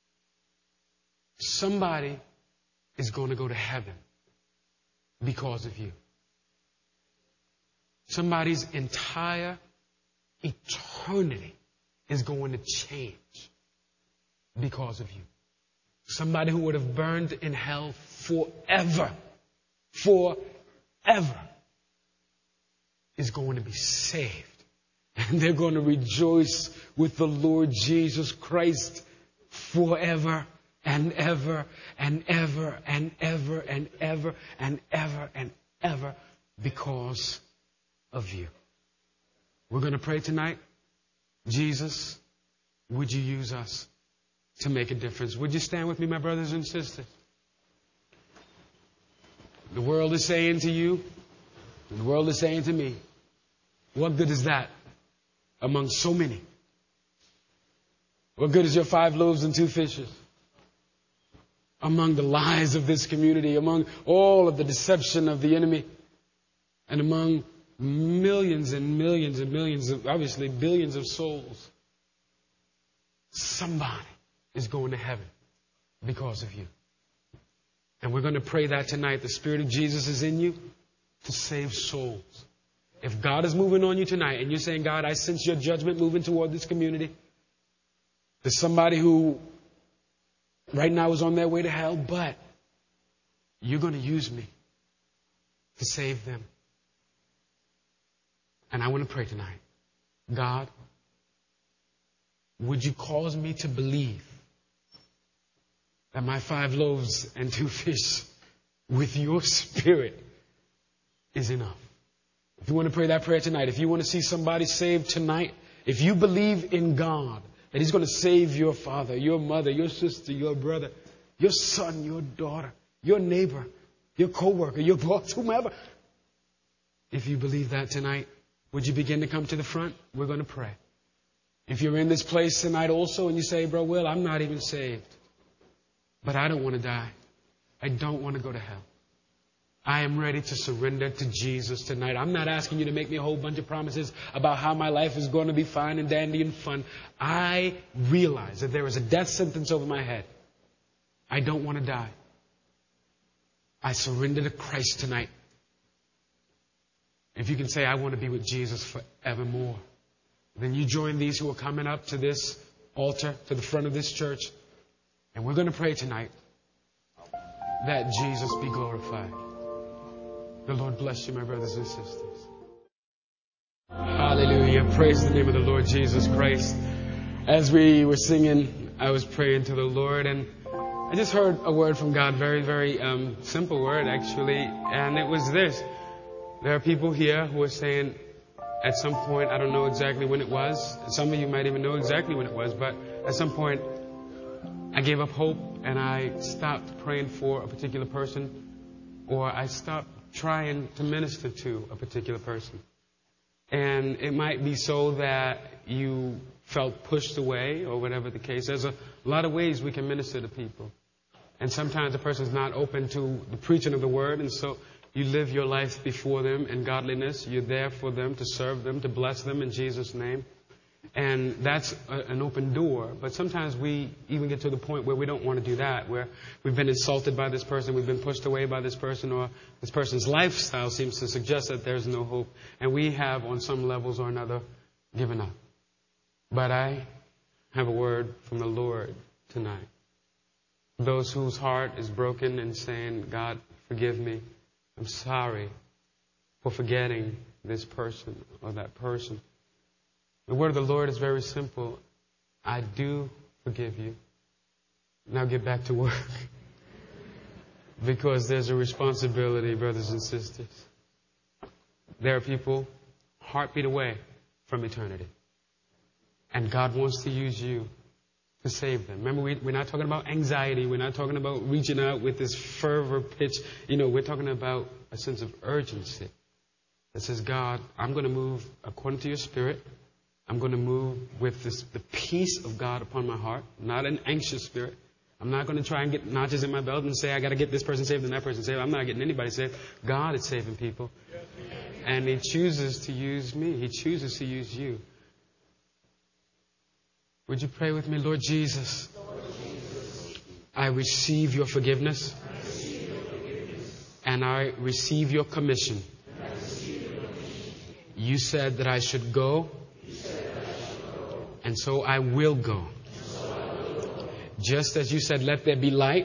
Somebody is going to go to heaven because of you. Somebody's entire eternity is going to change because of you. Somebody who would have burned in hell forever is going to be saved. And they're going to rejoice with the Lord Jesus Christ forever and ever and ever and ever and ever and ever and ever because of you. We're going to pray tonight. Jesus, would you use us to make a difference? Would you stand with me, my brothers and sisters? The world is saying to you, and the world is saying to me, what good is that among so many? What good is your 5 loaves and 2 fishes? Among the lies of this community, among all of the deception of the enemy, and among millions and millions and millions of, obviously, billions of souls. Somebody is going to heaven because of you. And we're going to pray that tonight. The Spirit of Jesus is in you to save souls. If God is moving on you tonight and you're saying, God, I sense your judgment moving toward this community. There's somebody who right now is on their way to hell, but you're going to use me to save them. And I want to pray tonight. God, would you cause me to believe that my 5 loaves and 2 fish with your Spirit is enough? If you want to pray that prayer tonight, if you want to see somebody saved tonight, if you believe in God, that He's going to save your father, your mother, your sister, your brother, your son, your daughter, your neighbor, your co-worker, your boss, whomever. If you believe that tonight, would you begin to come to the front? We're going to pray. If you're in this place tonight also and you say, Bro Will, I'm not even saved, but I don't want to die. I don't want to go to hell. I am ready to surrender to Jesus tonight. I'm not asking you to make me a whole bunch of promises about how my life is going to be fine and dandy and fun. I realize that there is a death sentence over my head. I don't want to die. I surrender to Christ tonight. If you can say, I want to be with Jesus forevermore, then you join these who are coming up to this altar, to the front of this church. And we're going to pray tonight that Jesus be glorified. The Lord bless you, my brothers and sisters. Hallelujah. Praise the name of the Lord Jesus Christ. As we were singing, I was praying to the Lord, and I just heard a word from God, very, very simple word, actually, and it was this. There are people here who are saying, at some point, I don't know exactly when it was. Some of you might even know exactly when it was, but at some point, I gave up hope and I stopped praying for a particular person, or I stopped trying to minister to a particular person. And it might be so that you felt pushed away or whatever the case. There's a lot of ways we can minister to people. And sometimes the person's not open to the preaching of the word, and so you live your life before them in godliness. You're there for them, to serve them, to bless them in Jesus' name. And that's an open door. But sometimes we even get to the point where we don't want to do that, where we've been insulted by this person, we've been pushed away by this person, or this person's lifestyle seems to suggest that there's no hope. And we have, on some levels or another, given up. But I have a word from the Lord tonight. Those whose heart is broken and saying, God, forgive me. I'm sorry for forgetting this person or that person. The word of the Lord is very simple. I do forgive you. Now get back to work. Because there's a responsibility, brothers and sisters. There are people heartbeat away from eternity. And God wants to use you to save them. Remember, we're not talking about anxiety. We're not talking about reaching out with this fervor pitch. We're talking about a sense of urgency that says, God, I'm going to move according to your Spirit. I'm going to move with the peace of God upon my heart, not an anxious spirit. I'm not going to try and get notches in my belt and say, I got to get this person saved and that person saved. I'm not getting anybody saved. God is saving people. And He chooses to use me. He chooses to use you. Would you pray with me? Lord Jesus, I receive your forgiveness. And I receive your commission. You said that I should go. And so I will go. Just as you said, let there be light.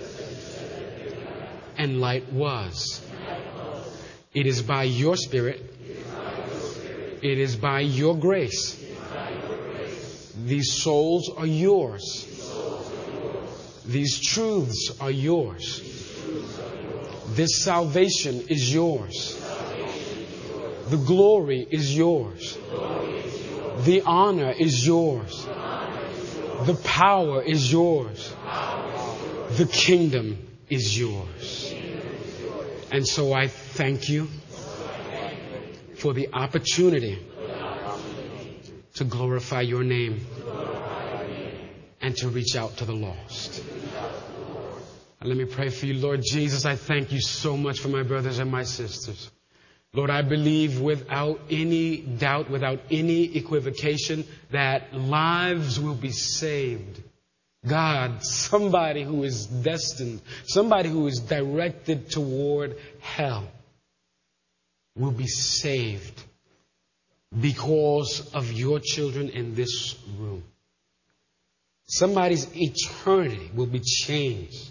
And light was. It is by your Spirit. It is by your grace. These souls are yours. These truths are yours. This salvation is yours. The glory is yours. The honor is yours. The power is yours. The kingdom is yours. And so I thank you for the opportunity to glorify your name and to reach out to the lost. And let me pray for you, Lord Jesus. I thank you so much for my brothers and my sisters. Lord, I believe without any doubt, without any equivocation, that lives will be saved. God, somebody who is destined, somebody who is directed toward hell will be saved because of your children in this room. Somebody's eternity will be changed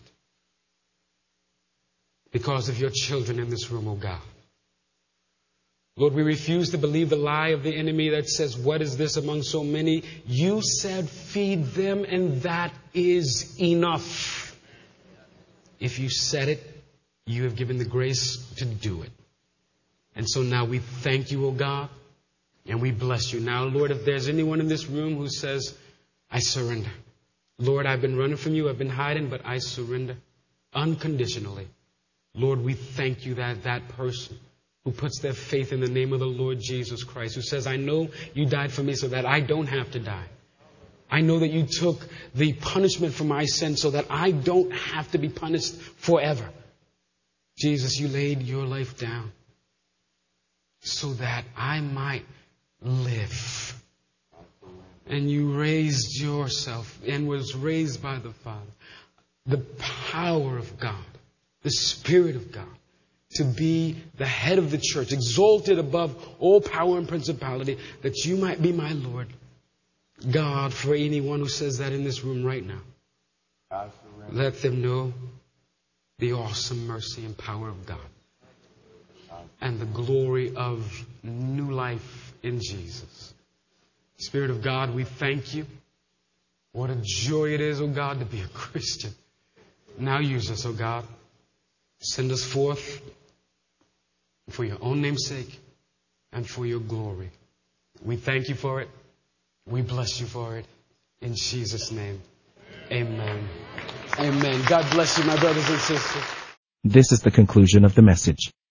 because of your children in this room, oh God. Lord, we refuse to believe the lie of the enemy that says, what is this among so many? You said, feed them, and that is enough. If you said it, you have given the grace to do it. And so now we thank you, O God, and we bless you. Now, Lord, if there's anyone in this room who says, I surrender. Lord, I've been running from you, I've been hiding, but I surrender unconditionally. Lord, we thank you that that person who puts their faith in the name of the Lord Jesus Christ, who says, I know you died for me so that I don't have to die. I know that you took the punishment for my sin so that I don't have to be punished forever. Jesus, you laid your life down so that I might live. And you raised yourself and was raised by the Father. The power of God, the Spirit of God, to be the head of the church, exalted above all power and principality, that you might be my Lord. God, for anyone who says that in this room right now, let them know the awesome mercy and power of God and the glory of new life in Jesus. Spirit of God, we thank you. What a joy it is, oh God, to be a Christian. Now use us, oh God. Send us forth for your own name's sake and for your glory. We thank you for it. We bless you for it. In Jesus' name, amen. Amen. God bless you, my brothers and sisters. This is the conclusion of the message.